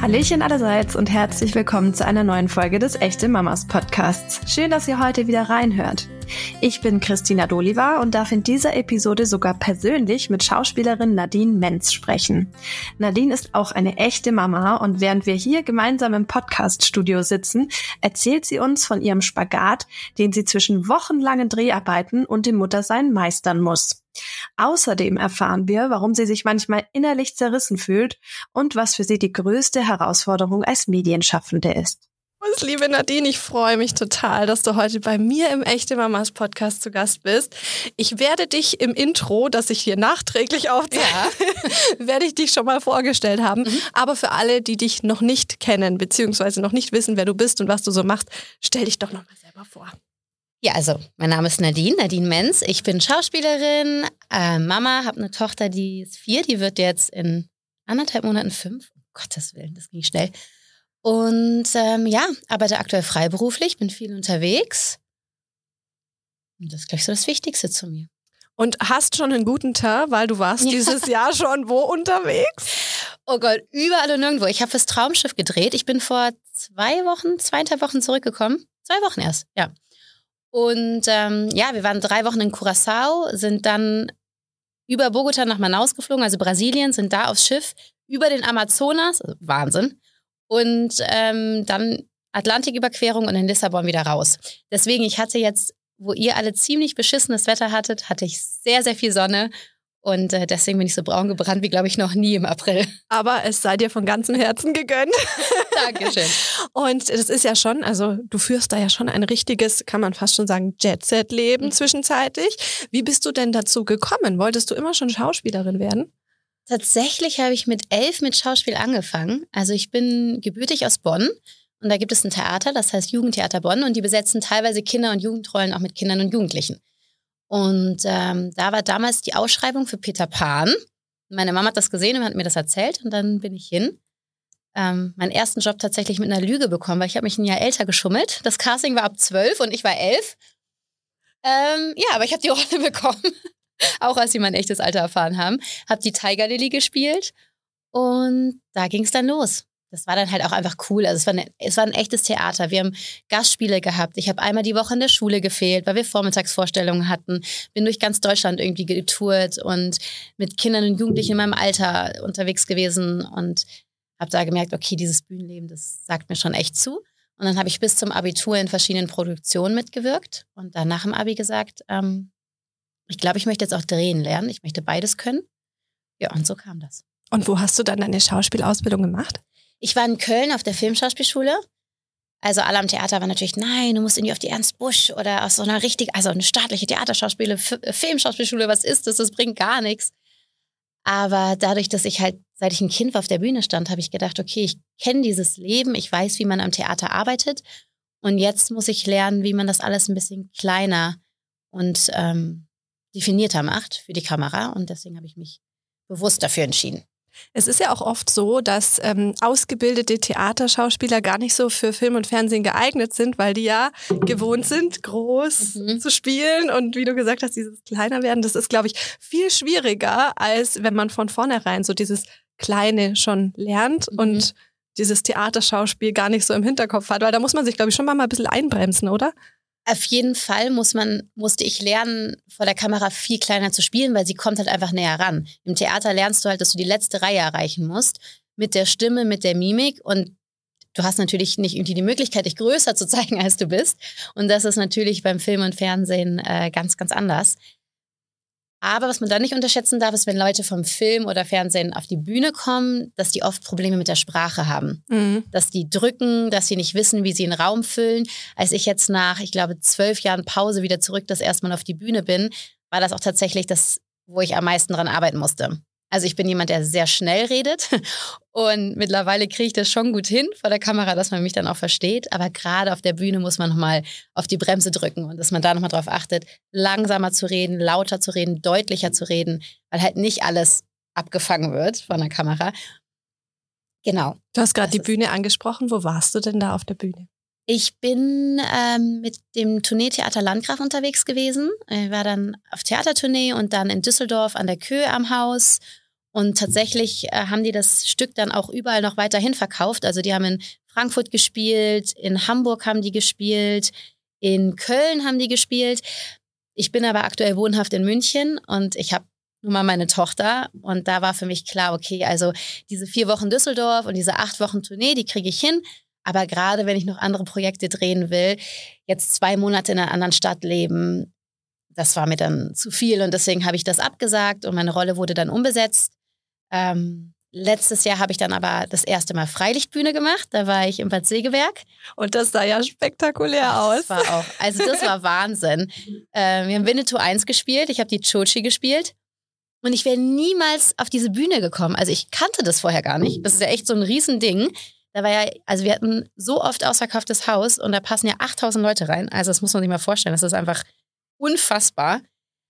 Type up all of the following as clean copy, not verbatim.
Hallöchen allerseits und herzlich willkommen zu einer neuen Folge des Echte Mamas Podcasts. Schön, dass ihr heute wieder reinhört. Ich bin Christina Doliva und darf in dieser Episode sogar persönlich mit Schauspielerin Nadine Mentz sprechen. Nadine ist auch eine echte Mama und während wir hier gemeinsam im Podcast-Studio sitzen, erzählt sie uns von ihrem Spagat, den sie zwischen wochenlangen Dreharbeiten und dem Muttersein meistern muss. Außerdem erfahren wir, warum sie sich manchmal innerlich zerrissen fühlt und was für sie die größte Herausforderung als Medienschaffende ist. Liebe Nadine, ich freue mich total, dass du heute bei mir im Echte Mamas Podcast zu Gast bist. Ich werde dich im Intro, das ich hier nachträglich aufzeichne, werde ich dich schon mal vorgestellt haben. Aber für alle, die dich noch nicht kennen, beziehungsweise noch nicht wissen, wer du bist und was du so machst, stell dich doch noch mal selber vor. Ja, also mein Name ist Nadine Mentz. Ich bin Schauspielerin, Mama, habe eine Tochter, die ist 4, die wird jetzt in 1,5 Monaten 5. Um Gottes Willen, das ging schnell. Und arbeite aktuell freiberuflich, bin viel unterwegs. Und das ist gleich so das Wichtigste zu mir. Und hast schon einen guten Teint, weil du warst dieses Jahr schon wo unterwegs? Oh Gott, überall und nirgendwo. Ich habe fürs Traumschiff gedreht. Ich bin vor 2,5 Wochen zurückgekommen. 2 Wochen erst, ja. Und wir waren 3 Wochen in Curaçao, sind dann über Bogota nach Manaus geflogen, also Brasilien, sind da aufs Schiff, über den Amazonas, also Wahnsinn. Und dann Atlantiküberquerung und in Lissabon wieder raus. Deswegen, ich hatte jetzt, wo ihr alle ziemlich beschissenes Wetter hattet, hatte ich sehr, sehr viel Sonne. Und deswegen bin ich so braun gebrannt wie, glaube ich, noch nie im April. Aber es sei dir von ganzem Herzen gegönnt. Dankeschön. Und das ist ja schon, also du führst da ja schon ein richtiges, kann man fast schon sagen, Jet-Set-Leben zwischenzeitlich. Wie bist du denn dazu gekommen? Wolltest du immer schon Schauspielerin werden? Tatsächlich habe ich mit 11 mit Schauspiel angefangen. Also ich bin gebürtig aus Bonn und da gibt es ein Theater, das heißt Jugendtheater Bonn und die besetzen teilweise Kinder- und Jugendrollen auch mit Kindern und Jugendlichen. Und da war damals die Ausschreibung für Peter Pan. Meine Mama hat das gesehen und hat mir das erzählt und dann bin ich hin. Meinen ersten Job tatsächlich mit einer Lüge bekommen, weil ich habe mich ein Jahr älter geschummelt. Das Casting war ab 12 und ich war 11. Aber ich habe die Rolle bekommen. Auch als sie mein echtes Alter erfahren haben. Habe die Tiger Lily gespielt und da ging es dann los. Das war dann halt auch einfach cool. Also es war ein echtes Theater. Wir haben Gastspiele gehabt. Ich habe einmal die Woche in der Schule gefehlt, weil wir Vormittagsvorstellungen hatten. Bin durch ganz Deutschland irgendwie getourt und mit Kindern und Jugendlichen in meinem Alter unterwegs gewesen und habe da gemerkt, okay, dieses Bühnenleben, das sagt mir schon echt zu. Und dann habe ich bis zum Abitur in verschiedenen Produktionen mitgewirkt und dann nach dem Abi gesagt, ich glaube, ich möchte jetzt auch drehen lernen. Ich möchte beides können. Ja, und so kam das. Und wo hast du dann deine Schauspielausbildung gemacht? Ich war in Köln auf der Filmschauspielschule. Also alle am Theater waren natürlich, nein, du musst irgendwie auf die Ernst Busch oder aus so einer eine staatliche Theaterschauspiele, Filmschauspielschule, was ist das? Das bringt gar nichts. Aber dadurch, dass ich halt, seit ich ein Kind war, auf der Bühne stand, habe ich gedacht, okay, ich kenne dieses Leben, ich weiß, wie man am Theater arbeitet. Und jetzt muss ich lernen, wie man das alles ein bisschen kleiner und definierter macht für die Kamera. Und deswegen habe ich mich bewusst dafür entschieden. Es ist ja auch oft so, dass ausgebildete Theaterschauspieler gar nicht so für Film und Fernsehen geeignet sind, weil die ja gewohnt sind, groß zu spielen. Und wie du gesagt hast, dieses kleiner werden, das ist, glaube ich, viel schwieriger, als wenn man von vornherein so dieses Kleine schon lernt und dieses Theaterschauspiel gar nicht so im Hinterkopf hat. Weil da muss man sich, glaube ich, schon mal ein bisschen einbremsen, oder? Auf jeden Fall musste ich lernen, vor der Kamera viel kleiner zu spielen, weil sie kommt halt einfach näher ran. Im Theater lernst du halt, dass du die letzte Reihe erreichen musst, mit der Stimme, mit der Mimik und du hast natürlich nicht irgendwie die Möglichkeit, dich größer zu zeigen, als du bist. Und das ist natürlich beim Film und Fernsehen ganz, ganz anders. Aber was man dann nicht unterschätzen darf, ist, wenn Leute vom Film oder Fernsehen auf die Bühne kommen, dass die oft Probleme mit der Sprache haben. Dass die drücken, dass sie nicht wissen, wie sie einen Raum füllen. Als ich jetzt nach, ich glaube, 12 Jahren Pause wieder zurück das erste Mal auf die Bühne bin, war das auch tatsächlich das, wo ich am meisten dran arbeiten musste. Also ich bin jemand, der sehr schnell redet und mittlerweile kriege ich das schon gut hin vor der Kamera, dass man mich dann auch versteht. Aber gerade auf der Bühne muss man nochmal auf die Bremse drücken und dass man da nochmal drauf achtet, langsamer zu reden, lauter zu reden, deutlicher zu reden, weil halt nicht alles abgefangen wird von der Kamera. Genau. Du hast gerade die Bühne angesprochen. Wo warst du denn da auf der Bühne? Ich bin mit dem Tourneetheater Landgraf unterwegs gewesen. Ich war dann auf Theatertournee und dann in Düsseldorf an der Köhe am Haus Und tatsächlich haben die das Stück dann auch überall noch weiterhin verkauft. Also die haben in Frankfurt gespielt, in Hamburg haben die gespielt, in Köln haben die gespielt. Ich bin aber aktuell wohnhaft in München und ich habe nun mal meine Tochter. Und da war für mich klar, okay, also diese 4 Wochen Düsseldorf und diese 8 Wochen Tournee, die kriege ich hin. Aber gerade wenn ich noch andere Projekte drehen will, jetzt 2 Monate in einer anderen Stadt leben, das war mir dann zu viel. Und deswegen habe ich das abgesagt und meine Rolle wurde dann umbesetzt. Letztes Jahr habe ich dann aber das erste Mal Freilichtbühne gemacht. Da war ich im Bad Segeberg. Und das sah ja spektakulär aus. Das war Wahnsinn. Wir haben Winnetou 1 gespielt. Ich habe die Chochi gespielt. Und ich wäre niemals auf diese Bühne gekommen. Also ich kannte das vorher gar nicht. Das ist ja echt so ein Riesending. Da war ja, also wir hatten so oft ausverkauftes Haus und da passen ja 8000 Leute rein. Also das muss man sich mal vorstellen. Das ist einfach unfassbar.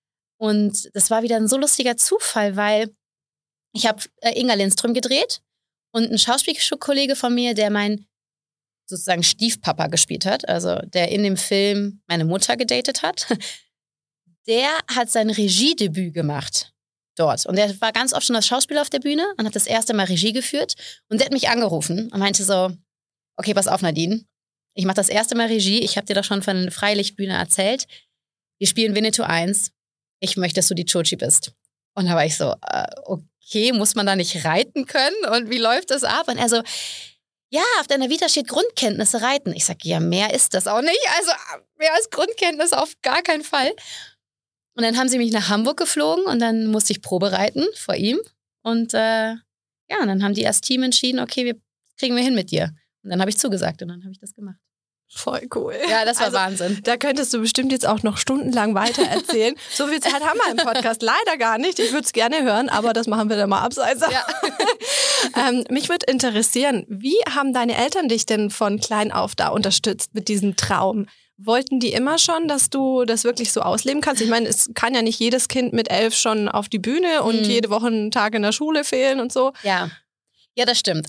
Und das war wieder ein so lustiger Zufall, weil ich habe Inga Lindström gedreht und ein Schauspielkollege von mir, der mein sozusagen Stiefpapa gespielt hat, also der in dem Film meine Mutter gedatet hat, der hat sein Regiedebüt gemacht dort. Und der war ganz oft schon als Schauspieler auf der Bühne und hat das erste Mal Regie geführt. Und der hat mich angerufen und meinte so, okay, pass auf Nadine, ich mache das erste Mal Regie, ich habe dir doch schon von der Freilichtbühne erzählt, wir spielen Winnetou 1, ich möchte, dass du die Chochi bist. Und da war ich so, okay, muss man da nicht reiten können? Und wie läuft das ab? Und er so, ja, auf deiner Vita steht Grundkenntnisse reiten. Ich sage, ja, mehr ist das auch nicht. Also mehr als Grundkenntnisse auf gar keinen Fall. Und dann haben sie mich nach Hamburg geflogen und dann musste ich Probe reiten vor ihm. Und und dann haben die erst Team entschieden, okay, kriegen wir hin mit dir. Und dann habe ich zugesagt und dann habe ich das gemacht. Voll cool. Ja, das war Wahnsinn. Da könntest du bestimmt jetzt auch noch stundenlang weiter erzählen. So viel Zeit haben wir im Podcast leider gar nicht. Ich würde es gerne hören, aber das machen wir dann mal abseits. Ja. Mich würde interessieren, wie haben deine Eltern dich denn von klein auf da unterstützt mit diesem Traum? Wollten die immer schon, dass du das wirklich so ausleben kannst? Ich meine, es kann ja nicht jedes Kind mit 11 schon auf die Bühne und jede Woche einen Tag in der Schule fehlen und so. Ja, das stimmt.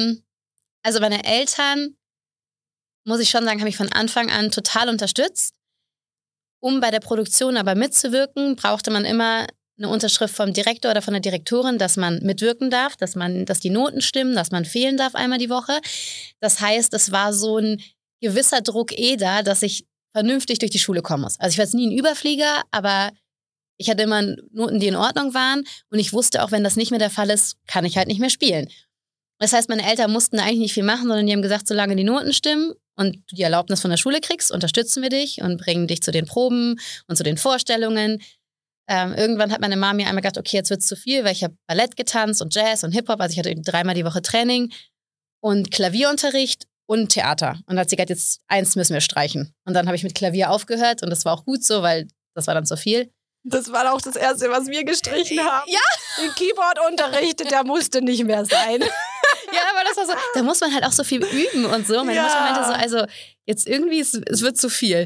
Also meine Eltern, muss ich schon sagen, habe ich von Anfang an total unterstützt. Um bei der Produktion aber mitzuwirken, brauchte man immer eine Unterschrift vom Direktor oder von der Direktorin, dass man mitwirken darf, dass die Noten stimmen, dass man fehlen darf einmal die Woche. Das heißt, es war so ein gewisser Druck da, dass ich vernünftig durch die Schule kommen muss. Also ich war jetzt nie ein Überflieger, aber ich hatte immer Noten, die in Ordnung waren. Und ich wusste auch, wenn das nicht mehr der Fall ist, kann ich halt nicht mehr spielen. Das heißt, meine Eltern mussten eigentlich nicht viel machen, sondern die haben gesagt, solange die Noten stimmen und du die Erlaubnis von der Schule kriegst, unterstützen wir dich und bringen dich zu den Proben und zu den Vorstellungen. Irgendwann hat meine Mama mir einmal gedacht, okay, jetzt wird's zu viel, weil ich habe Ballett getanzt und Jazz und Hip-Hop. Also ich hatte 3-mal die Woche Training und Klavierunterricht und Theater. Und da hat sie gesagt, jetzt 1 müssen wir streichen. Und dann habe ich mit Klavier aufgehört und das war auch gut so, weil das war dann zu viel. Das war auch das Erste, was wir gestrichen haben. Ja. Den Keyboard-Unterricht, der musste nicht mehr sein. Ja, aber das war so, da muss man halt auch so viel üben und so. Meine Mutter meinte so, also jetzt irgendwie, es wird zu viel.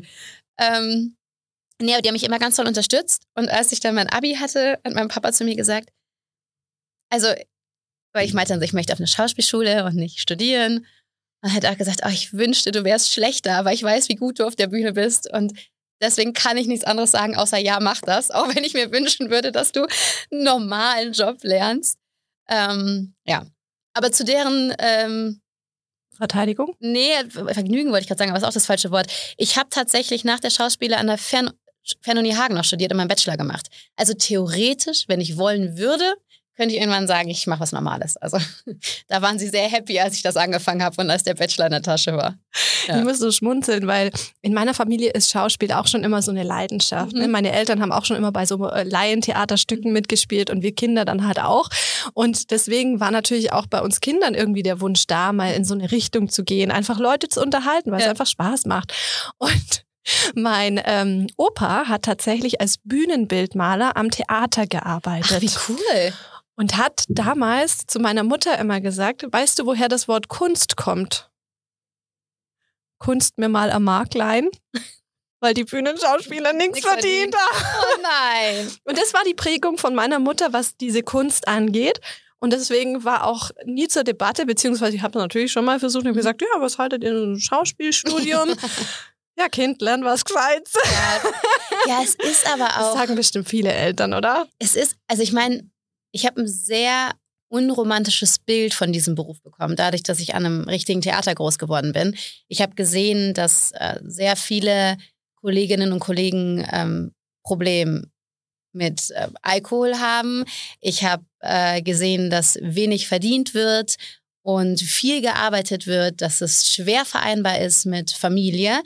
Nee, aber die haben mich immer ganz toll unterstützt. Und als ich dann mein Abi hatte, hat mein Papa zu mir gesagt, also, weil ich meinte dann, ich möchte auf eine Schauspielschule und nicht studieren. Und hat auch gesagt, ich wünschte, du wärst schlechter, aber ich weiß, wie gut du auf der Bühne bist. Und deswegen kann ich nichts anderes sagen, außer ja, mach das. Auch wenn ich mir wünschen würde, dass du einen normalen Job lernst. Ja. Aber zu deren Verteidigung? Nee, Vergnügen wollte ich gerade sagen, aber das ist auch das falsche Wort. Ich habe tatsächlich nach der Schauspiele an der Fernuni Hagen noch studiert und meinen Bachelor gemacht. Also theoretisch, wenn ich wollen würde, könnte ich irgendwann sagen, ich mache was Normales. Also da waren sie sehr happy, als ich das angefangen habe und als der Bachelor in der Tasche war. Ja. Ich muss so schmunzeln, weil in meiner Familie ist Schauspiel auch schon immer so eine Leidenschaft. Mhm. Meine Eltern haben auch schon immer bei so Laientheaterstücken mitgespielt und wir Kinder dann halt auch. Und deswegen war natürlich auch bei uns Kindern irgendwie der Wunsch da, mal in so eine Richtung zu gehen, einfach Leute zu unterhalten, weil es einfach Spaß macht. Und mein Opa hat tatsächlich als Bühnenbildmaler am Theater gearbeitet. Ach, wie cool. Und hat damals zu meiner Mutter immer gesagt, weißt du, woher das Wort Kunst kommt? Kunst mir mal am Mark leihen, weil die Bühnenschauspieler nichts verdient haben. Oh nein. Und das war die Prägung von meiner Mutter, was diese Kunst angeht. Und deswegen war auch nie zur Debatte, beziehungsweise ich habe natürlich schon mal versucht und gesagt, ja, was haltet ihr in einem Schauspielstudium? Ja, Kind, lern was Gescheites. Ja, es ist aber auch... Das sagen bestimmt viele Eltern, oder? Es ist, also ich meine, ich habe ein sehr unromantisches Bild von diesem Beruf bekommen, dadurch, dass ich an einem richtigen Theater groß geworden bin. Ich habe gesehen, dass sehr viele Kolleginnen und Kollegen Probleme mit Alkohol haben. Ich habe gesehen, dass wenig verdient wird und viel gearbeitet wird, dass es schwer vereinbar ist mit Familie.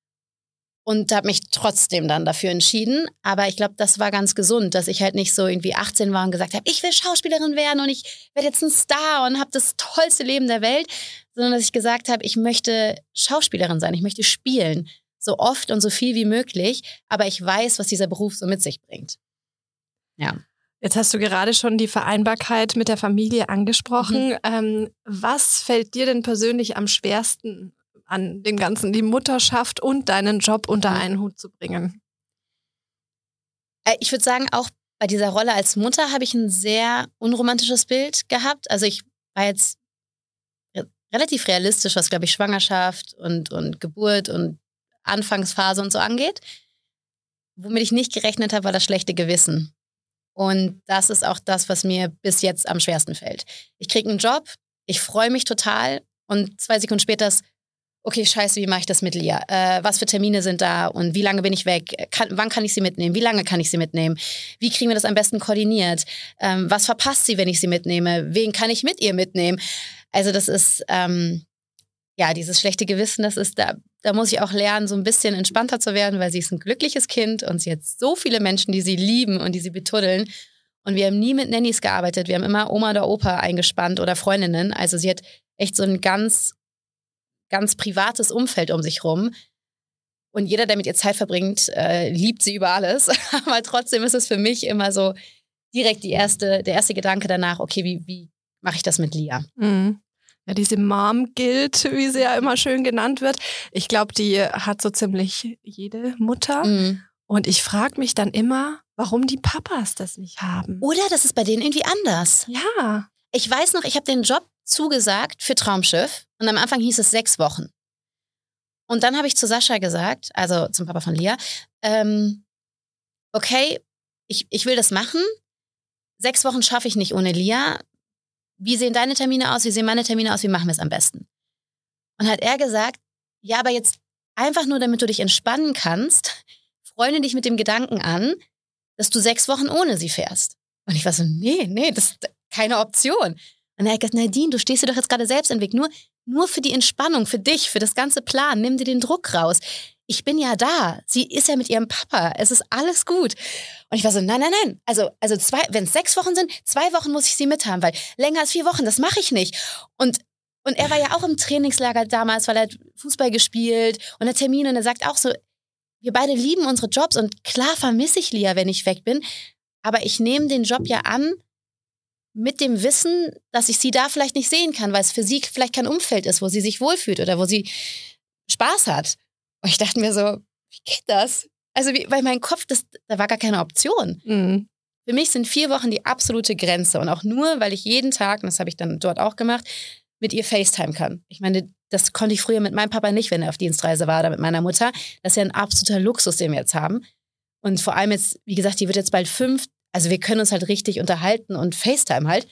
Und habe mich trotzdem dann dafür entschieden. Aber ich glaube, das war ganz gesund, dass ich halt nicht so irgendwie 18 war und gesagt habe, ich will Schauspielerin werden und ich werde jetzt ein Star und habe das tollste Leben der Welt. Sondern dass ich gesagt habe, ich möchte Schauspielerin sein, ich möchte spielen. So oft und so viel wie möglich. Aber ich weiß, was dieser Beruf so mit sich bringt. Ja. Jetzt hast du gerade schon die Vereinbarkeit mit der Familie angesprochen. Was fällt dir denn persönlich am schwersten an dem Ganzen, die Mutterschaft und deinen Job unter einen Hut zu bringen? Ich würde sagen, auch bei dieser Rolle als Mutter habe ich ein sehr unromantisches Bild gehabt. Also ich war jetzt relativ realistisch, was, glaube ich, Schwangerschaft und Geburt und Anfangsphase und so angeht. Womit ich nicht gerechnet habe, war das schlechte Gewissen. Und das ist auch das, was mir bis jetzt am schwersten fällt. Ich kriege einen Job, ich freue mich total und 2 Sekunden später ist, okay, scheiße, wie mache ich das mit Lia? Was für Termine sind da und wie lange bin ich weg? Wann kann ich sie mitnehmen? Wie lange kann ich sie mitnehmen? Wie kriegen wir das am besten koordiniert? Was verpasst sie, wenn ich sie mitnehme? Wen kann ich mit ihr mitnehmen? Also das ist, dieses schlechte Gewissen, das ist, da muss ich auch lernen, so ein bisschen entspannter zu werden, weil sie ist ein glückliches Kind und sie hat so viele Menschen, die sie lieben und die sie betuddeln. Und wir haben nie mit Nannies gearbeitet. Wir haben immer Oma oder Opa eingespannt oder Freundinnen. Also sie hat echt so ein ganz privates Umfeld um sich rum. Und jeder, der mit ihr Zeit verbringt, liebt sie über alles. Aber trotzdem ist es für mich immer so direkt der erste Gedanke danach, okay, wie mache ich das mit Lia? Mhm. Ja, diese Mom-Guilt, wie sie ja immer schön genannt wird. Ich glaube, die hat so ziemlich jede Mutter. Mhm. Und ich frage mich dann immer, warum die Papas das nicht haben. Oder das ist bei denen irgendwie anders. Ja. Ich weiß noch, ich habe den Job zugesagt für Traumschiff und am Anfang hieß es 6 Wochen. Und dann habe ich zu Sascha gesagt, also zum Papa von Lia, okay, ich will das machen. 6 Wochen schaffe ich nicht ohne Lia. Wie sehen deine Termine aus? Wie sehen meine Termine aus? Wie machen wir es am besten? Und hat er gesagt, ja, aber jetzt einfach nur, damit du dich entspannen kannst, freunde dich mit dem Gedanken an, dass du 6 Wochen ohne sie fährst. Und ich war so, nee, das ist keine Option. Und er hat gesagt, Nadine, du stehst dir doch jetzt gerade selbst im Weg. Nur für die Entspannung, für dich, für das ganze Plan. Nimm dir den Druck raus. Ich bin ja da. Sie ist ja mit ihrem Papa. Es ist alles gut. Und ich war so, nein. Also wenn es 6 Wochen sind, 2 Wochen muss ich sie mithaben, weil länger als 4 Wochen, das mache ich nicht. Und er war ja auch im Trainingslager damals, weil er hat Fußball gespielt und hat Termine. Und er sagt auch so, wir beide lieben unsere Jobs und klar vermisse ich Lia, wenn ich weg bin. Aber ich nehme den Job ja an, mit dem Wissen, dass ich sie da vielleicht nicht sehen kann, weil es für sie vielleicht kein Umfeld ist, wo sie sich wohlfühlt oder wo sie Spaß hat. Und ich dachte mir so, wie geht das? Also, weil mein Kopf, da war gar keine Option. Mhm. Für mich sind 4 Wochen die absolute Grenze. Und auch nur, weil ich jeden Tag, und das habe ich dann dort auch gemacht, mit ihr FaceTime kann. Ich meine, das konnte ich früher mit meinem Papa nicht, wenn er auf Dienstreise war oder mit meiner Mutter. Das ist ja ein absoluter Luxus, den wir jetzt haben. Und vor allem jetzt, wie gesagt, die wird jetzt bald 5. Also wir können uns halt richtig unterhalten und FaceTime halt.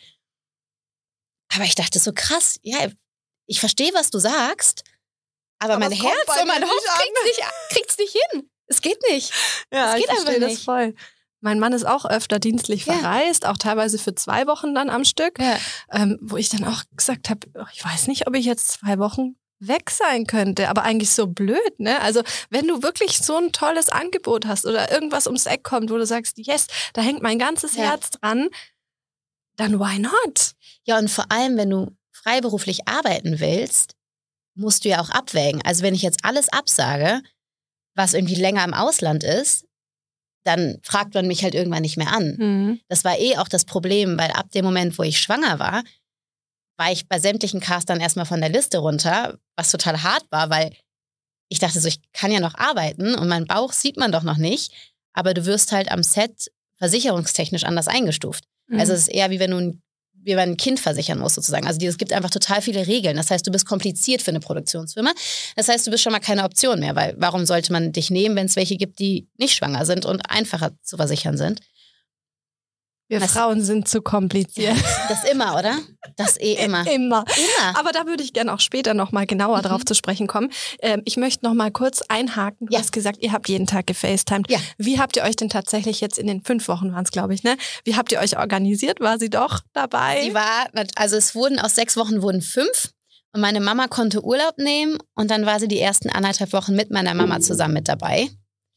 Aber ich dachte so, krass, ja, ich verstehe, was du sagst, aber mein Herz und mein Kopf kriegt's nicht hin. Es geht nicht. Ja, ich verstehe das voll. Mein Mann ist auch öfter dienstlich verreist, auch teilweise für 2 Wochen dann am Stück, wo ich dann auch gesagt habe, ich weiß nicht, ob ich jetzt 2 Wochen weg sein könnte, aber eigentlich so blöd, ne? Also wenn du wirklich so ein tolles Angebot hast oder irgendwas ums Eck kommt, wo du sagst, yes, da hängt mein ganzes Herz dran, dann why not? Ja, und vor allem, wenn du freiberuflich arbeiten willst, musst du ja auch abwägen. Also wenn ich jetzt alles absage, was irgendwie länger im Ausland ist, dann fragt man mich halt irgendwann nicht mehr an. Mhm. Das war auch das Problem, weil ab dem Moment, wo ich schwanger war ich bei sämtlichen Castern erstmal von der Liste runter, was total hart war, weil ich dachte so, ich kann ja noch arbeiten und meinen Bauch sieht man doch noch nicht, aber du wirst halt am Set versicherungstechnisch anders eingestuft. Mhm. Also es ist eher wie wenn man ein Kind versichern muss sozusagen. Also es gibt einfach total viele Regeln. Das heißt, du bist kompliziert für eine Produktionsfirma. Das heißt, du bist schon mal keine Option mehr, weil warum sollte man dich nehmen, wenn es welche gibt, die nicht schwanger sind und einfacher zu versichern sind? Wir Frauen sind zu kompliziert. Das immer, oder? Das immer. Immer. Aber da würde ich gerne auch später nochmal genauer drauf zu sprechen kommen. Ich möchte nochmal kurz einhaken. Du hast gesagt, ihr habt jeden Tag gefacetimed. Ja. Wie habt ihr euch denn tatsächlich jetzt in den 5 Wochen waren es, glaube ich, ne? Wie habt ihr euch organisiert? War sie doch dabei? Sie war, also es wurden aus 6 Wochen 5. Und meine Mama konnte Urlaub nehmen. Und dann war sie die ersten 1,5 Wochen mit meiner Mama zusammen mit dabei.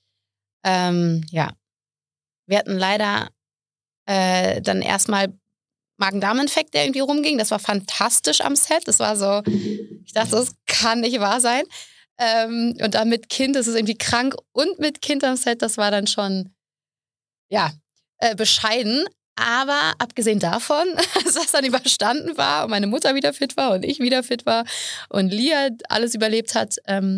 Ja. Wir hatten leider dann erstmal Magen-Darm-Infekt, der irgendwie rumging. Das war fantastisch am Set. Das war so, ich dachte, das kann nicht wahr sein. Und dann mit Kind, das ist irgendwie krank und mit Kind am Set, das war dann schon, ja, bescheiden. Aber abgesehen davon, dass das dann überstanden war und meine Mutter wieder fit war und ich wieder fit war und Lia alles überlebt hat,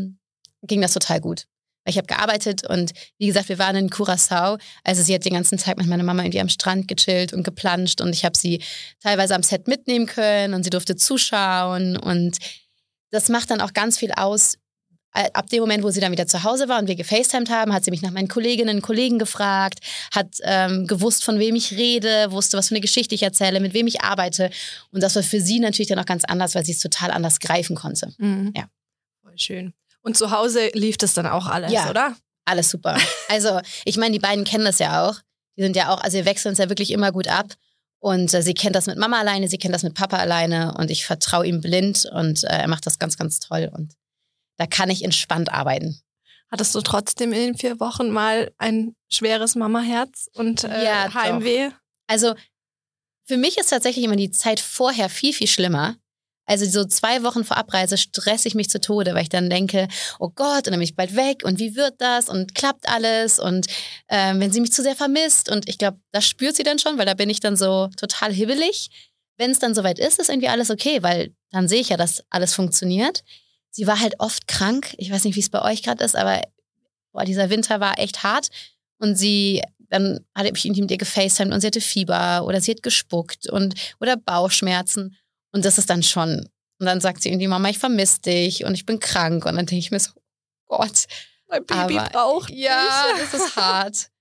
ging das total gut. Ich habe gearbeitet und wie gesagt, wir waren in Curaçao. Also sie hat den ganzen Tag mit meiner Mama irgendwie am Strand gechillt und geplanscht und ich habe sie teilweise am Set mitnehmen können und sie durfte zuschauen und das macht dann auch ganz viel aus. Ab dem Moment, wo sie dann wieder zu Hause war und wir gefacetimed haben, hat sie mich nach meinen Kolleginnen und Kollegen gefragt, hat gewusst, von wem ich rede, wusste, was für eine Geschichte ich erzähle, mit wem ich arbeite und das war für sie natürlich dann auch ganz anders, weil sie es total anders greifen konnte. Mhm. Ja, voll schön. Und zu Hause lief das dann auch alles, oder? Alles super. Also ich meine, die beiden kennen das ja auch. Die sind ja auch, also wir wechseln uns ja wirklich immer gut ab. Und sie kennt das mit Mama alleine, sie kennt das mit Papa alleine. Und ich vertraue ihm blind und er macht das ganz, ganz toll. Und da kann ich entspannt arbeiten. Hattest du trotzdem in den 4 Wochen mal ein schweres Mamaherz und Heimweh? Doch. Also für mich ist tatsächlich immer die Zeit vorher viel, viel schlimmer. Also so 2 Wochen vor Abreise stresse ich mich zu Tode, weil ich dann denke, oh Gott, und dann bin ich bald weg und wie wird das und klappt alles und wenn sie mich zu sehr vermisst und ich glaube, das spürt sie dann schon, weil da bin ich dann so total hibbelig. Wenn es dann soweit ist irgendwie alles okay, weil dann sehe ich ja, dass alles funktioniert. Sie war halt oft krank, ich weiß nicht, wie es bei euch gerade ist, aber dieser Winter war echt hart und dann hatte ich mit ihr gefacetimed und sie hatte Fieber oder sie hat gespuckt oder Bauchschmerzen. Und das ist dann schon. Und dann sagt sie irgendwie, Mama, ich vermisse dich und ich bin krank. Und dann denke ich mir so, Gott. Mein Baby braucht mich. Ja, das ist hart.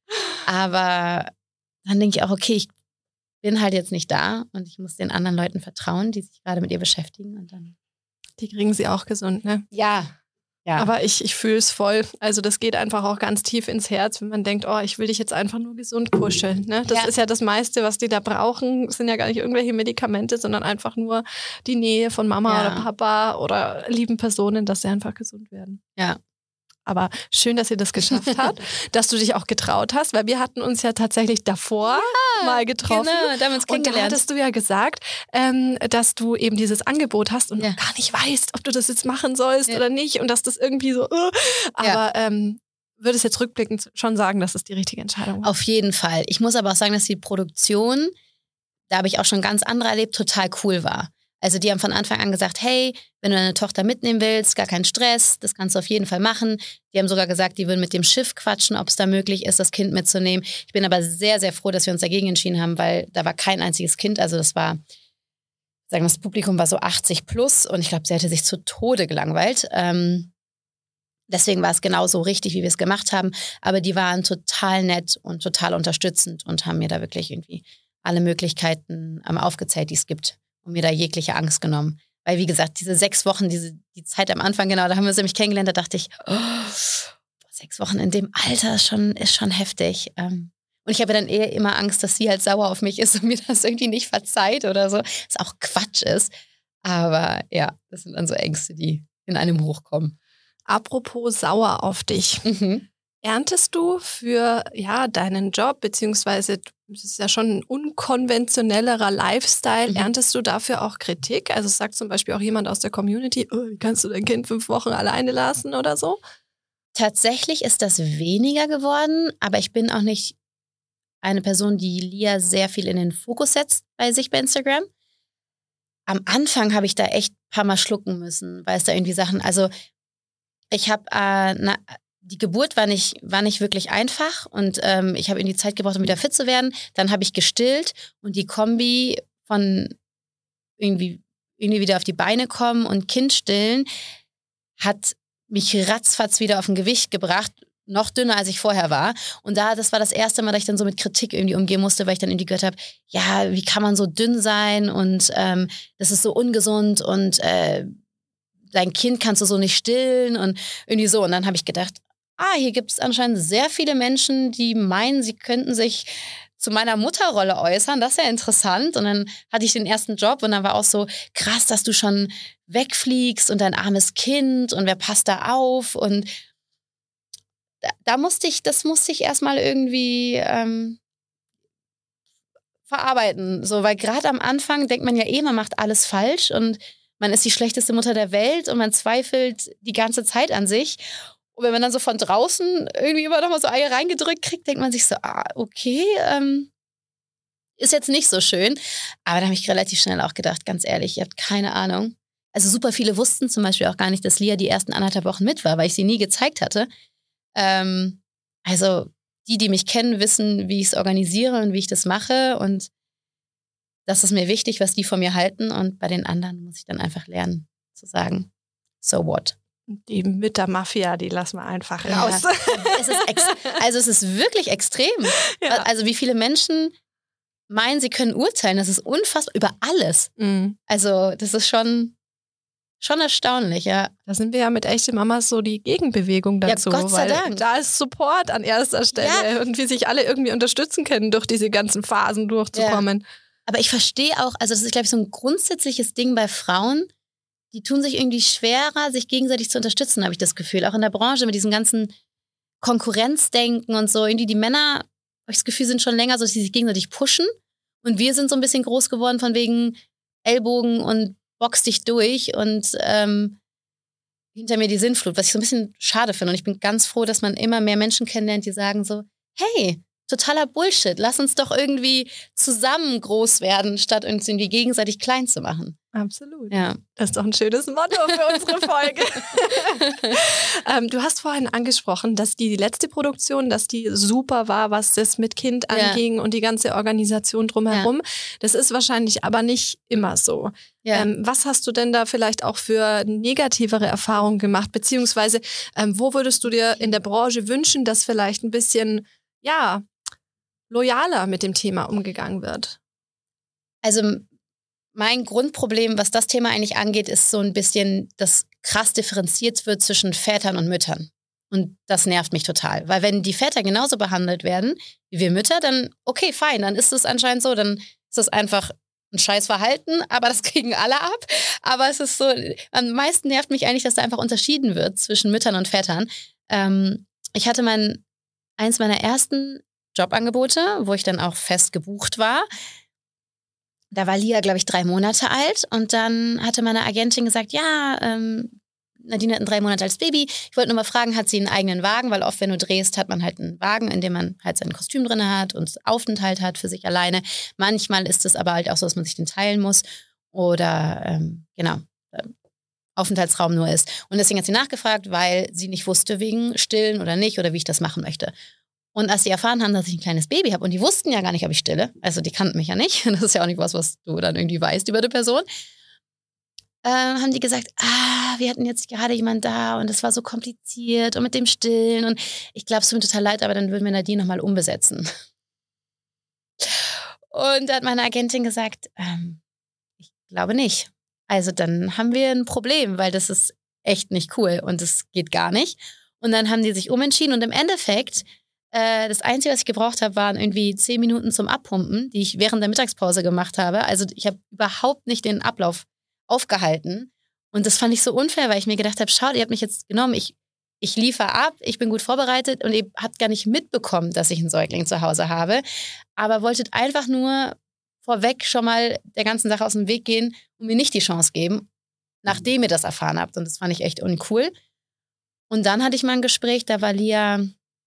Aber dann denke ich auch, okay, ich bin halt jetzt nicht da und ich muss den anderen Leuten vertrauen, die sich gerade mit ihr beschäftigen. Und dann. Die kriegen sie auch gesund, ne? Ja. Aber ich fühle es voll. Also das geht einfach auch ganz tief ins Herz, wenn man denkt, oh, ich will dich jetzt einfach nur gesund kuscheln. Ne? Das ist ja das meiste, was die da brauchen. Das sind ja gar nicht irgendwelche Medikamente, sondern einfach nur die Nähe von Mama oder Papa oder lieben Personen, dass sie einfach gesund werden. Ja. Aber schön, dass ihr das geschafft habt, dass du dich auch getraut hast, weil wir hatten uns ja tatsächlich davor mal getroffen. Genau, da haben wir uns kennengelernt. Und da hattest du ja gesagt, dass du eben dieses Angebot hast und gar nicht weißt, ob du das jetzt machen sollst oder nicht und dass das irgendwie so, aber würdest jetzt rückblickend schon sagen, dass das die richtige Entscheidung war? Auf jeden Fall. Ich muss aber auch sagen, dass die Produktion, da habe ich auch schon ganz andere erlebt, total cool war. Also die haben von Anfang an gesagt, hey, wenn du deine Tochter mitnehmen willst, gar kein Stress, das kannst du auf jeden Fall machen. Die haben sogar gesagt, die würden mit dem Schiff quatschen, ob es da möglich ist, das Kind mitzunehmen. Ich bin aber sehr, sehr froh, dass wir uns dagegen entschieden haben, weil da war kein einziges Kind. Also das war, sagen wir, das Publikum war so 80 plus und ich glaube, sie hätte sich zu Tode gelangweilt. Deswegen war es genauso richtig, wie wir es gemacht haben. Aber die waren total nett und total unterstützend und haben mir da wirklich irgendwie alle Möglichkeiten aufgezählt, die es gibt. Und mir da jegliche Angst genommen. Weil, wie gesagt, diese 6 Wochen, die Zeit am Anfang, genau, da haben wir uns nämlich kennengelernt, da dachte ich, 6 Wochen in dem Alter ist schon heftig. Und ich habe dann eher immer Angst, dass sie halt sauer auf mich ist und mir das irgendwie nicht verzeiht oder so. Was auch Quatsch ist. Aber ja, das sind dann so Ängste, die in einem hochkommen. Apropos sauer auf dich. Erntest du für deinen Job, beziehungsweise es ist ja schon ein unkonventionellerer Lifestyle, erntest du dafür auch Kritik? Also sagt zum Beispiel auch jemand aus der Community, wie kannst du dein Kind 5 Wochen alleine lassen oder so? Tatsächlich ist das weniger geworden, aber ich bin auch nicht eine Person, die Lia sehr viel in den Fokus setzt bei sich bei Instagram. Am Anfang habe ich da echt ein paar Mal schlucken müssen, weil es da irgendwie Sachen, also ich habe die Geburt war nicht wirklich einfach und ich habe in die Zeit gebraucht, um wieder fit zu werden. Dann habe ich gestillt und die Kombi von irgendwie wieder auf die Beine kommen und Kind stillen hat mich ratzfatz wieder auf ein Gewicht gebracht, noch dünner, als ich vorher war. Und das war das erste Mal, dass ich dann so mit Kritik irgendwie umgehen musste, weil ich dann irgendwie gehört habe, ja, wie kann man so dünn sein und das ist so ungesund und dein Kind kannst du so nicht stillen und irgendwie so. Und dann habe ich gedacht, hier gibt es anscheinend sehr viele Menschen, die meinen, sie könnten sich zu meiner Mutterrolle äußern. Das ist ja interessant. Und dann hatte ich den ersten Job und dann war auch so krass, dass du schon wegfliegst und dein armes Kind und wer passt da auf? Und das musste ich erstmal irgendwie verarbeiten. So, weil gerade am Anfang denkt man ja man macht alles falsch und man ist die schlechteste Mutter der Welt und man zweifelt die ganze Zeit an sich. Und wenn man dann so von draußen irgendwie immer noch mal so Eier reingedrückt kriegt, denkt man sich so, okay, ist jetzt nicht so schön. Aber da habe ich relativ schnell auch gedacht, ganz ehrlich, ihr habt keine Ahnung. Also super viele wussten zum Beispiel auch gar nicht, dass Lia die ersten 1,5 Wochen mit war, weil ich sie nie gezeigt hatte. Also die mich kennen, wissen, wie ich es organisiere und wie ich das mache. Und das ist mir wichtig, was die von mir halten. Und bei den anderen muss ich dann einfach lernen zu sagen, so what? Die Müttermafia, die lassen wir einfach raus. Ja. Es ist wirklich extrem. Ja. Also wie viele Menschen meinen, sie können urteilen. Das ist unfassbar über alles. Mhm. Also das ist schon erstaunlich, ja. Da sind wir ja mit echte Mamas so die Gegenbewegung dazu. Ja, Gott sei Dank. Da ist Support an erster Stelle und wie sich alle irgendwie unterstützen können, durch diese ganzen Phasen durchzukommen. Ja. Aber ich verstehe auch, also das ist, glaube ich, so ein grundsätzliches Ding bei Frauen, die tun sich irgendwie schwerer, sich gegenseitig zu unterstützen, habe ich das Gefühl. Auch in der Branche mit diesem ganzen Konkurrenzdenken und so. Irgendwie die Männer, habe ich das Gefühl, sind schon länger so, dass sie sich gegenseitig pushen. Und wir sind so ein bisschen groß geworden von wegen Ellbogen und box dich durch und hinter mir die Sinnflut, was ich so ein bisschen schade finde. Und ich bin ganz froh, dass man immer mehr Menschen kennenlernt, die sagen so, hey, totaler Bullshit, lass uns doch irgendwie zusammen groß werden, statt uns irgendwie gegenseitig klein zu machen. Absolut. Ja. Das ist doch ein schönes Motto für unsere Folge. Du hast vorhin angesprochen, dass die letzte Produktion, dass die super war, was das mit Kind anging und die ganze Organisation drumherum. Ja. Das ist wahrscheinlich aber nicht immer so. Ja. Was hast du denn da vielleicht auch für negativere Erfahrungen gemacht? Beziehungsweise, wo würdest du dir in der Branche wünschen, dass vielleicht ein bisschen, loyaler mit dem Thema umgegangen wird? Also mein Grundproblem, was das Thema eigentlich angeht, ist so ein bisschen, dass krass differenziert wird zwischen Vätern und Müttern. Und das nervt mich total. Weil wenn die Väter genauso behandelt werden wie wir Mütter, dann okay, fein, dann ist es anscheinend so, dann ist es einfach ein Scheißverhalten, aber das kriegen alle ab. Aber es ist so, am meisten nervt mich eigentlich, dass da einfach unterschieden wird zwischen Müttern und Vätern. Ich hatte eins meiner ersten Jobangebote, wo ich dann auch fest gebucht war. Da war Lia, glaube ich, 3 Monate alt und dann hatte meine Agentin gesagt, Nadine hat ein 3 Monate altes Baby. Ich wollte nur mal fragen, hat sie einen eigenen Wagen? Weil oft, wenn du drehst, hat man halt einen Wagen, in dem man halt sein Kostüm drin hat und Aufenthalt hat für sich alleine. Manchmal ist es aber halt auch so, dass man sich den teilen muss oder Aufenthaltsraum nur ist. Und deswegen hat sie nachgefragt, weil sie nicht wusste, wegen Stillen oder nicht oder wie ich das machen möchte. Und als sie erfahren haben, dass ich ein kleines Baby habe und die wussten ja gar nicht, ob ich stille, also die kannten mich ja nicht, das ist ja auch nicht was du dann irgendwie weißt über die Person, haben die gesagt, wir hatten jetzt gerade jemanden da und es war so kompliziert und mit dem Stillen und ich glaube, es tut mir total leid, aber dann würden wir Nadine nochmal umbesetzen. Und da hat meine Agentin gesagt, ich glaube nicht. Also dann haben wir ein Problem, weil das ist echt nicht cool und das geht gar nicht. Und dann haben die sich umentschieden und im Endeffekt das Einzige, was ich gebraucht habe, waren irgendwie 10 Minuten zum Abpumpen, die ich während der Mittagspause gemacht habe. Also ich habe überhaupt nicht den Ablauf aufgehalten. Und das fand ich so unfair, weil ich mir gedacht habe, schaut, ihr habt mich jetzt genommen, ich liefere ab, ich bin gut vorbereitet und ihr habt gar nicht mitbekommen, dass ich einen Säugling zu Hause habe, aber wolltet einfach nur vorweg schon mal der ganzen Sache aus dem Weg gehen und mir nicht die Chance geben, nachdem ihr das erfahren habt. Und das fand ich echt uncool. Und dann hatte ich mal ein Gespräch, da war Lia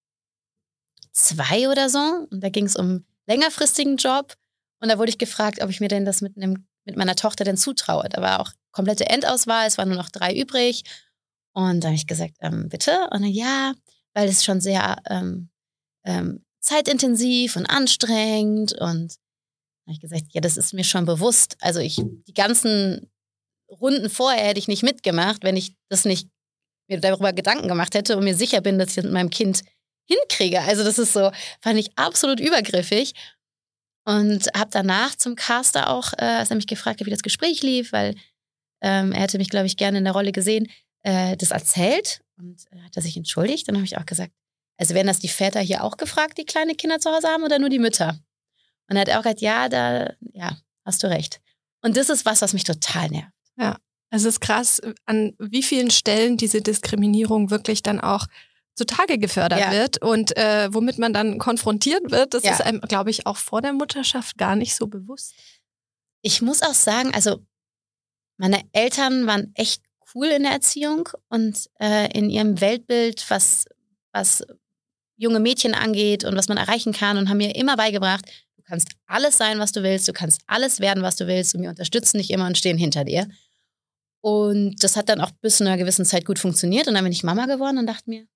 2 oder so und da ging es um einen längerfristigen Job und da wurde ich gefragt, ob ich mir denn das mit meiner Tochter denn zutraue. Da war auch komplette Endauswahl, es waren nur noch 3 übrig und da habe ich gesagt, bitte? Und dann ja, weil es schon sehr zeitintensiv und anstrengend und da habe ich gesagt, ja, das ist mir schon bewusst. Also die ganzen Runden vorher hätte ich nicht mitgemacht, wenn ich das nicht mir darüber Gedanken gemacht hätte und mir sicher bin, dass ich das mit meinem Kind hinkriege. Also das ist so, fand ich absolut übergriffig. Und habe danach zum Caster auch, als er mich gefragt hat, wie das Gespräch lief, weil er hätte mich, glaube ich, gerne in der Rolle gesehen, das erzählt und hat er sich entschuldigt. Dann habe ich auch gesagt, also werden das die Väter hier auch gefragt, die kleine Kinder zu Hause haben oder nur die Mütter? Und er hat auch gesagt, ja, hast du recht. Und das ist was mich total nervt. Ja, es ist krass, an wie vielen Stellen diese Diskriminierung wirklich dann auch zutage gefördert wird und womit man dann konfrontiert wird. Das ist einem, glaube ich, auch vor der Mutterschaft gar nicht so bewusst. Ich muss auch sagen, also meine Eltern waren echt cool in der Erziehung und in ihrem Weltbild, was junge Mädchen angeht und was man erreichen kann und haben mir immer beigebracht, du kannst alles sein, was du willst, du kannst alles werden, was du willst und wir unterstützen dich immer und stehen hinter dir. Und das hat dann auch bis zu einer gewissen Zeit gut funktioniert und dann bin ich Mama geworden und dachte mir,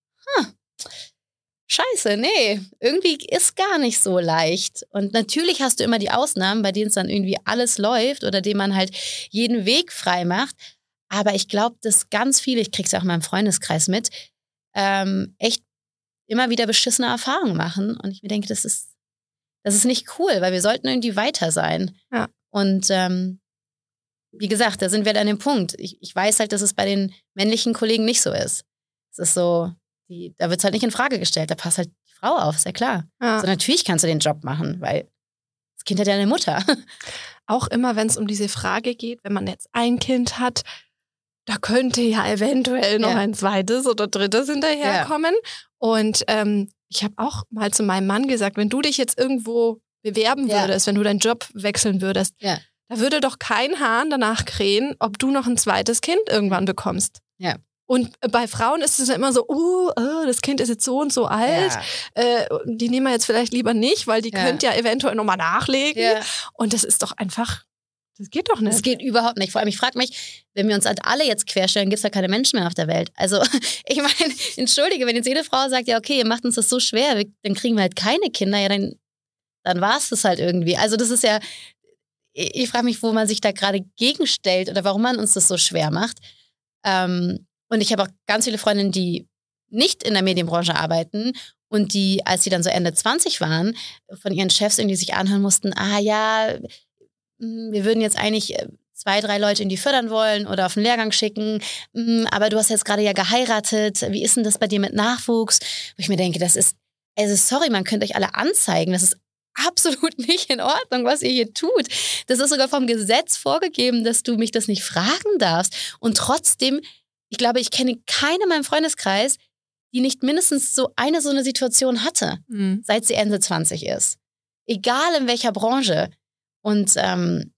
scheiße, nee, irgendwie ist gar nicht so leicht. Und natürlich hast du immer die Ausnahmen, bei denen es dann irgendwie alles läuft oder denen man halt jeden Weg frei macht. Aber ich glaube, dass ganz viele, ich krieg's ja auch in meinem Freundeskreis mit, echt immer wieder beschissene Erfahrungen machen. Und ich mir denke, das ist nicht cool, weil wir sollten irgendwie weiter sein. Ja. Und wie gesagt, da sind wir an dem Punkt. Ich weiß halt, dass es bei den männlichen Kollegen nicht so ist. Es ist so, da wird es halt nicht in Frage gestellt. Da passt halt die Frau auf, ist ja klar. Ja. So, natürlich kannst du den Job machen, weil das Kind hat ja eine Mutter. Auch immer, wenn es um diese Frage geht, wenn man jetzt ein Kind hat, da könnte ja eventuell noch ein zweites oder drittes hinterherkommen. Und ich habe auch mal zu meinem Mann gesagt, wenn du dich jetzt irgendwo bewerben würdest, wenn du deinen Job wechseln würdest, da würde doch kein Hahn danach krähen, ob du noch ein zweites Kind irgendwann bekommst. Ja. Und bei Frauen ist es ja immer so, das Kind ist jetzt so und so alt, die nehmen wir jetzt vielleicht lieber nicht, weil die könnte ja eventuell nochmal nachlegen. Ja. Und das ist doch einfach, das geht doch nicht. Das geht überhaupt nicht. Vor allem, ich frage mich, wenn wir uns halt alle jetzt querstellen, gibt es ja keine Menschen mehr auf der Welt. Also ich meine, entschuldige, wenn jetzt jede Frau sagt, ja okay, ihr macht uns das so schwer, dann kriegen wir halt keine Kinder, ja dann war es das halt irgendwie. Also das ist ja, ich frage mich, wo man sich da gerade gegenstellt oder warum man uns das so schwer macht. Und ich habe auch ganz viele Freundinnen, die nicht in der Medienbranche arbeiten und die, als sie dann so Ende 20 waren, von ihren Chefs irgendwie sich anhören mussten, wir würden jetzt eigentlich 2, 3 Leute in die fördern wollen oder auf den Lehrgang schicken, aber du hast jetzt gerade ja geheiratet, wie ist denn das bei dir mit Nachwuchs? Wo ich mir denke, sorry, man könnte euch alle anzeigen, das ist absolut nicht in Ordnung, was ihr hier tut. Das ist sogar vom Gesetz vorgegeben, dass du mich das nicht fragen darfst. Und trotzdem, ich glaube, ich kenne keine in meinem Freundeskreis, die nicht mindestens so eine Situation hatte, seit sie Ende 20 ist. Egal in welcher Branche. Und das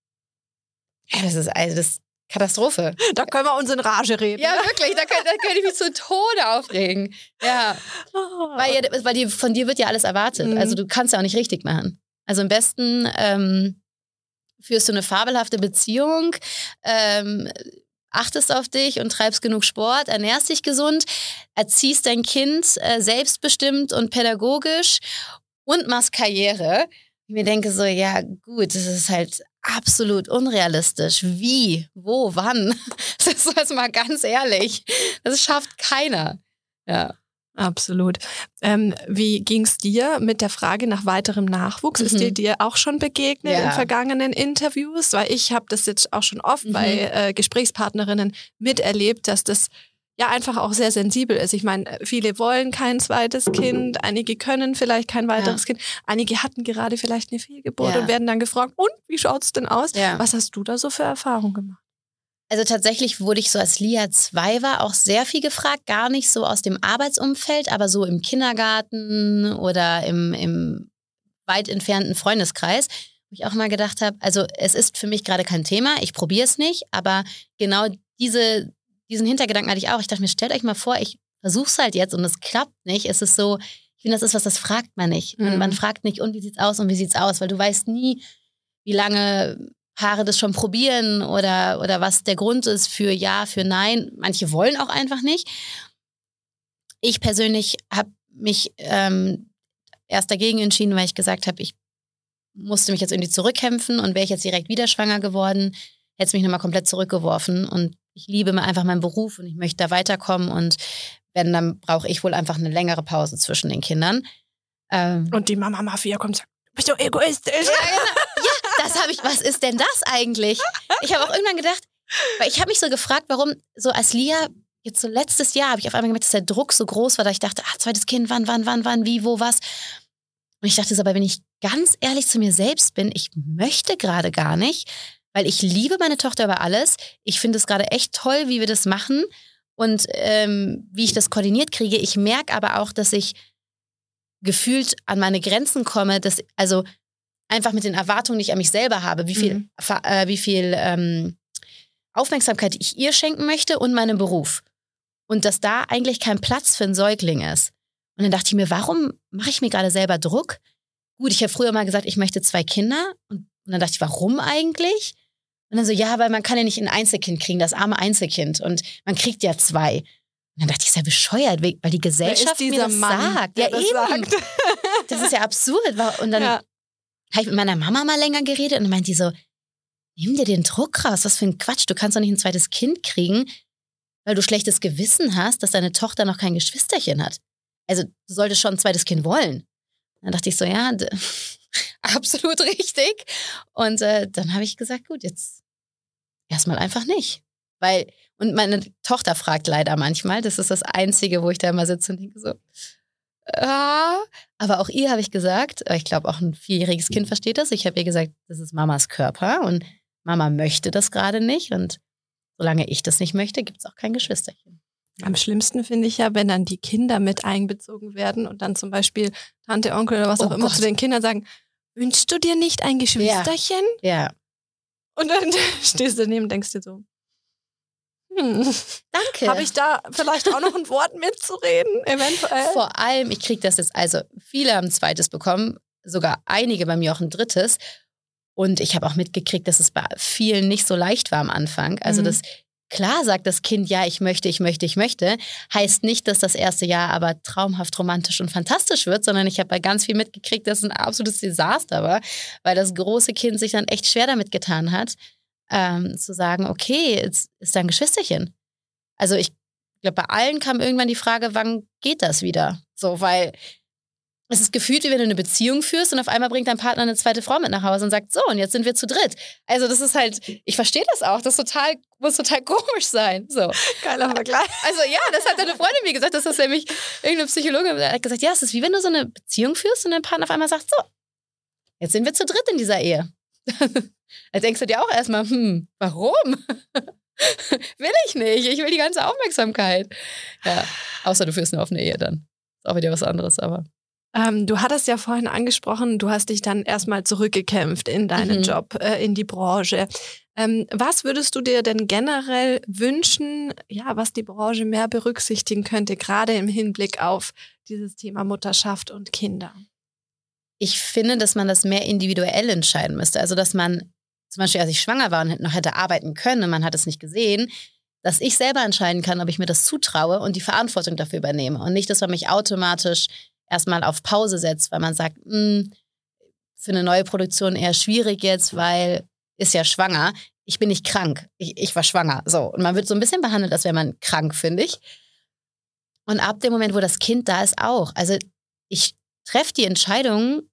ist Katastrophe. Da können wir uns in Rage reden. Ja, wirklich, da könnte ich mich zu Tode aufregen. Ja. Weil von dir wird ja alles erwartet. Also du kannst ja auch nicht richtig machen. Also am besten führst du eine fabelhafte Beziehung, achtest auf dich und treibst genug Sport, ernährst dich gesund, erziehst dein Kind selbstbestimmt und pädagogisch und machst Karriere. Ich mir denke so, ja gut, das ist halt absolut unrealistisch. Wie? Wo? Wann? Das ist jetzt mal ganz ehrlich. Das schafft keiner. Ja. Absolut. Wie ging es dir mit der Frage nach weiterem Nachwuchs? Ist dir auch schon begegnet in vergangenen Interviews? Weil ich habe das jetzt auch schon oft bei Gesprächspartnerinnen miterlebt, dass das ja einfach auch sehr sensibel ist. Ich meine, viele wollen kein zweites Kind, einige können vielleicht kein weiteres Kind, einige hatten gerade vielleicht eine Fehlgeburt und werden dann gefragt, und wie schaut's denn aus? Ja. Was hast du da so für Erfahrungen gemacht? Also tatsächlich wurde ich so, als Lia 2 war, auch sehr viel gefragt, gar nicht so aus dem Arbeitsumfeld, aber so im Kindergarten oder im weit entfernten Freundeskreis, wo ich auch mal gedacht habe, also es ist für mich gerade kein Thema, ich probiere es nicht, aber genau diesen Hintergedanken hatte ich auch. Ich dachte mir, stellt euch mal vor, ich versuche es halt jetzt und es klappt nicht. Es ist so, ich finde, das ist was, das fragt man nicht. Man fragt nicht, und wie sieht's aus, weil du weißt nie, wie lange Paare das schon probieren oder was der Grund ist für Ja, für Nein. Manche wollen auch einfach nicht. Ich persönlich habe mich erst dagegen entschieden, weil ich gesagt habe, ich musste mich jetzt irgendwie zurückkämpfen und wäre ich jetzt direkt wieder schwanger geworden, hätte es mich nochmal komplett zurückgeworfen und ich liebe einfach meinen Beruf und ich möchte da weiterkommen und wenn, dann brauche ich wohl einfach eine längere Pause zwischen den Kindern. Und die Mama-Mafia kommt und sagt, du bist so egoistisch. Ja, genau. Ja, das habe ich, was ist denn das eigentlich? Ich habe auch irgendwann gedacht, weil ich habe mich so gefragt, warum so als Lia, jetzt so letztes Jahr habe ich auf einmal gemerkt, dass der Druck so groß war, dass ich dachte, zweites Kind, wann, wie, wo, was. Und ich dachte so, aber wenn ich ganz ehrlich zu mir selbst bin, ich möchte gerade gar nicht, weil ich liebe meine Tochter über alles. Ich finde es gerade echt toll, wie wir das machen und wie ich das koordiniert kriege. Ich merke aber auch, dass ich gefühlt an meine Grenzen komme, also einfach mit den Erwartungen, die ich an mich selber habe, wie viel Aufmerksamkeit ich ihr schenken möchte und meinem Beruf. Und dass da eigentlich kein Platz für einen Säugling ist. Und dann dachte ich mir, warum mache ich mir gerade selber Druck? Gut, ich habe früher mal gesagt, ich möchte 2 Kinder. Und dann dachte ich, warum eigentlich? Und dann so, ja, weil man kann ja nicht ein Einzelkind kriegen, das arme Einzelkind. Und man kriegt ja 2. Und dann dachte ich, ist ja bescheuert, weil die Gesellschaft mir das sagt. Ja, eben. Das ist ja absurd. Und dann habe ich mit meiner Mama mal länger geredet und dann meinte die so, nimm dir den Druck raus, was für ein Quatsch. Du kannst doch nicht ein zweites Kind kriegen, weil du schlechtes Gewissen hast, dass deine Tochter noch kein Geschwisterchen hat. Also du solltest schon ein zweites Kind wollen. Dann dachte ich so, ja, absolut richtig. Und dann habe ich gesagt, gut, jetzt erstmal einfach nicht. Und meine Tochter fragt leider manchmal, das ist das Einzige, wo ich da immer sitze und denke so, aber auch ihr habe ich gesagt, ich glaube auch ein 4-jähriges Kind versteht das, ich habe ihr gesagt, das ist Mamas Körper und Mama möchte das gerade nicht und solange ich das nicht möchte, gibt es auch kein Geschwisterchen. Am schlimmsten finde ich ja, wenn dann die Kinder mit einbezogen werden und dann zum Beispiel Tante, Onkel oder was auch immer zu den Kindern sagen, wünschst du dir nicht ein Geschwisterchen? Ja. Und dann stehst du daneben und denkst dir so, danke. Habe ich da vielleicht auch noch ein Wort mitzureden, eventuell? Vor allem, ich kriege das jetzt, also viele haben ein zweites bekommen, sogar einige bei mir auch ein drittes. Und ich habe auch mitgekriegt, dass es bei vielen nicht so leicht war am Anfang. Also das klar sagt das Kind, ja, ich möchte, heißt nicht, dass das erste Jahr aber traumhaft romantisch und fantastisch wird, sondern ich habe bei ganz viel mitgekriegt, dass es ein absolutes Desaster war, weil das große Kind sich dann echt schwer damit getan hat, zu sagen, okay, jetzt ist da ein Geschwisterchen. Also ich glaube, bei allen kam irgendwann die Frage, wann geht das wieder? So, weil es ist gefühlt, wie wenn du eine Beziehung führst und auf einmal bringt dein Partner eine zweite Frau mit nach Hause und sagt, so, und jetzt sind wir zu dritt. Also das ist halt, ich verstehe das auch, das muss total komisch sein. So. Geiler Vergleich. Also ja, das hat eine Freundin mir gesagt, das ist nämlich irgendeine Psychologin hat gesagt, ja, es ist wie wenn du so eine Beziehung führst und dein Partner auf einmal sagt, so, jetzt sind wir zu dritt in dieser Ehe. Da denkst du dir auch erstmal, warum? Will ich nicht, ich will die ganze Aufmerksamkeit. Ja, außer du führst eine offene Ehe dann. Ist auch wieder was anderes, aber. Du hattest ja vorhin angesprochen, du hast dich dann erstmal zurückgekämpft in deinen Job, in die Branche. Was würdest du dir denn generell wünschen, ja, was die Branche mehr berücksichtigen könnte, gerade im Hinblick auf dieses Thema Mutterschaft und Kinder? Ich finde, dass man das mehr individuell entscheiden müsste. Also, dass man zum Beispiel, als ich schwanger war und noch hätte arbeiten können und man hat es nicht gesehen, dass ich selber entscheiden kann, ob ich mir das zutraue und die Verantwortung dafür übernehme. Und nicht, dass man mich automatisch erstmal auf Pause setzt, weil man sagt, für eine neue Produktion eher schwierig jetzt, weil ist ja schwanger. Ich bin nicht krank. Ich war schwanger. So. Und man wird so ein bisschen behandelt, als wäre man krank, finde ich. Und ab dem Moment, wo das Kind da ist, auch. Also ich treffe die Entscheidung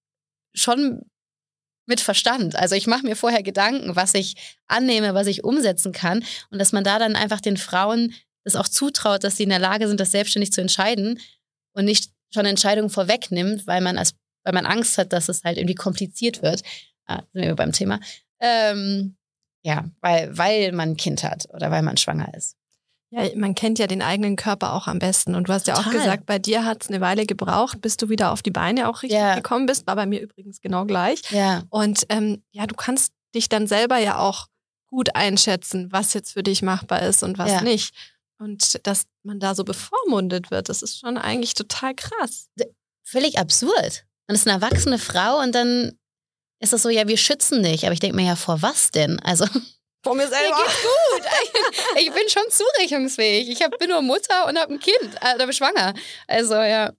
schon mit Verstand. Also ich mache mir vorher Gedanken, was ich annehme, was ich umsetzen kann. Und dass man da dann einfach den Frauen das auch zutraut, dass sie in der Lage sind, das selbstständig zu entscheiden und nicht schon Entscheidungen vorwegnimmt, weil man Angst hat, dass es halt irgendwie kompliziert wird. Sind wir beim Thema. Ja, weil man ein Kind hat oder weil man schwanger ist. Ja, man kennt ja den eigenen Körper auch am besten. Und du hast ja auch gesagt, bei dir hat es eine Weile gebraucht, bis du wieder auf die Beine auch richtig gekommen bist. War bei mir übrigens genau gleich. Ja. Und du kannst dich dann selber ja auch gut einschätzen, was jetzt für dich machbar ist und was nicht. Und dass man da so bevormundet wird, das ist schon eigentlich total krass. Völlig absurd. Man ist eine erwachsene Frau und dann ist das so, ja, wir schützen dich. Aber ich denke mir, ja, vor was denn? Also vor mir selber. Mir geht's gut. Ich bin schon zurechnungsfähig. Ich bin nur Mutter und habe ein Kind, oder bin schwanger. Also, ja.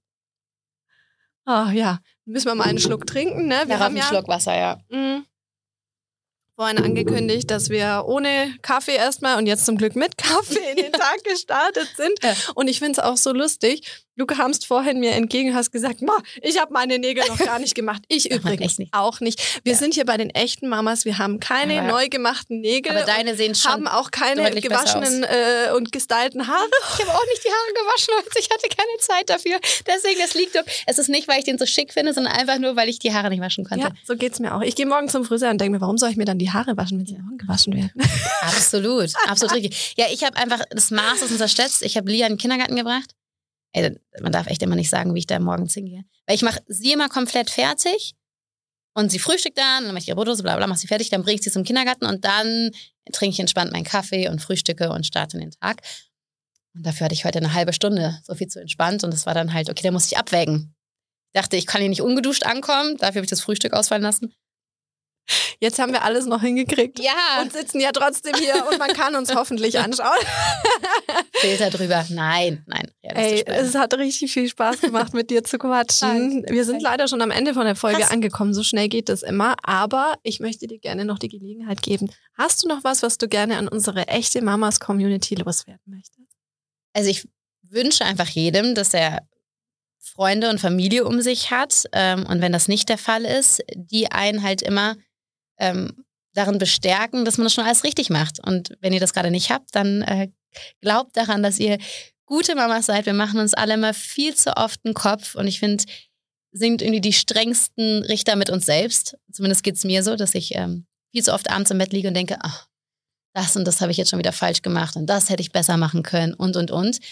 Ach ja, müssen wir mal einen Schluck trinken, ne? Wir haben einen Schluck Wasser, ja. vorhin angekündigt, dass wir ohne Kaffee erstmal und jetzt zum Glück mit Kaffee in den Tag gestartet sind. Ja. Und ich finde es auch so lustig. Du kamst vorhin mir entgegen und hast gesagt, ich habe meine Nägel noch gar nicht gemacht. Ich übrigens auch nicht. Wir sind hier bei den echten Mamas. Wir haben keine neu gemachten Nägel. Aber deine sehen schon haben auch keine gewaschenen und gestylten Haare. Ich habe auch nicht die Haare gewaschen, weil ich hatte keine Zeit dafür. Deswegen, es ist nicht, weil ich den so schick finde, sondern einfach nur, weil ich die Haare nicht waschen konnte. Ja, so geht's mir auch. Ich gehe morgen zum Friseur und denke mir, warum soll ich mir dann die Haare waschen, wenn sie morgen gewaschen werden? Absolut richtig. Ja, ich habe einfach das Maß unterschätzt. Ich habe Lia in den Kindergarten gebracht. Ey, man darf echt immer nicht sagen, wie ich da morgens hingehe. Weil ich mache sie immer komplett fertig und sie frühstückt dann mache ich ihre Brotdose, bla bla, mache sie fertig, dann bringe ich sie zum Kindergarten und dann trinke ich entspannt meinen Kaffee und frühstücke und starte in den Tag. Und dafür hatte ich heute eine halbe Stunde, so viel zu entspannt und das war dann halt, okay, da muss ich abwägen. Ich dachte, ich kann hier nicht ungeduscht ankommen, dafür habe ich das Frühstück ausfallen lassen. Jetzt haben wir alles noch hingekriegt. Ja. Und sitzen ja trotzdem hier und man kann uns hoffentlich anschauen. Filter drüber. Nein. Ey, es hat richtig viel Spaß gemacht, mit dir zu quatschen. Wir sind leider schon am Ende von der Folge angekommen. So schnell geht das immer. Aber ich möchte dir gerne noch die Gelegenheit geben. Hast du noch was du gerne an unsere echte Mamas-Community loswerden möchtest? Also ich wünsche einfach jedem, dass er Freunde und Familie um sich hat. Und wenn das nicht der Fall ist, die einen halt immer darin bestärken, dass man das schon alles richtig macht. Und wenn ihr das gerade nicht habt, dann glaubt daran, dass ihr gute Mamas seid. Wir machen uns alle immer viel zu oft einen Kopf. Und ich finde, sind irgendwie die strengsten Richter mit uns selbst. Zumindest geht es mir so, dass ich viel zu oft abends im Bett liege und denke, das und das habe ich jetzt schon wieder falsch gemacht und das hätte ich besser machen können und. Und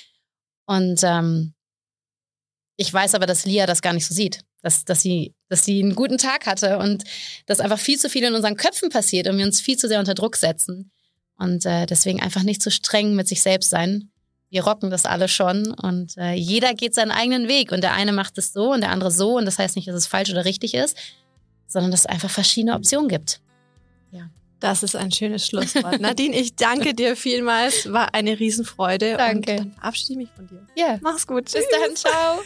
ich weiß aber, dass Lia das gar nicht so sieht, dass sie einen guten Tag hatte und dass einfach viel zu viel in unseren Köpfen passiert und wir uns viel zu sehr unter Druck setzen. Und deswegen einfach nicht zu streng mit sich selbst sein. Wir rocken das alle schon und jeder geht seinen eigenen Weg und der eine macht es so und der andere so und das heißt nicht, dass es falsch oder richtig ist, sondern dass es einfach verschiedene Optionen gibt. Ja. Das ist ein schönes Schlusswort. Nadine, ich danke dir vielmals. War eine Riesenfreude. Danke. Und dann verabschiede mich von dir. Ja. Mach's gut. Bis dann. Ciao.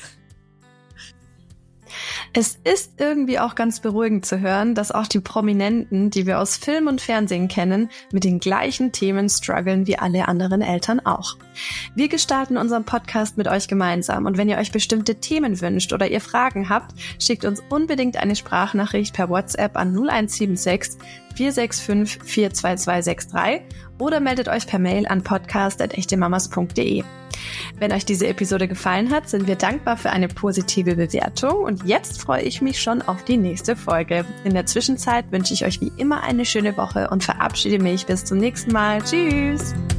Es ist irgendwie auch ganz beruhigend zu hören, dass auch die Prominenten, die wir aus Film und Fernsehen kennen, mit den gleichen Themen strugglen wie alle anderen Eltern auch. Wir gestalten unseren Podcast mit euch gemeinsam und wenn ihr euch bestimmte Themen wünscht oder ihr Fragen habt, schickt uns unbedingt eine Sprachnachricht per WhatsApp an 0176 465 42263 oder meldet euch per Mail an podcast@echtemamas.de. Wenn euch diese Episode gefallen hat, sind wir dankbar für eine positive Bewertung und jetzt freue ich mich schon auf die nächste Folge. In der Zwischenzeit wünsche ich euch wie immer eine schöne Woche und verabschiede mich bis zum nächsten Mal. Tschüss!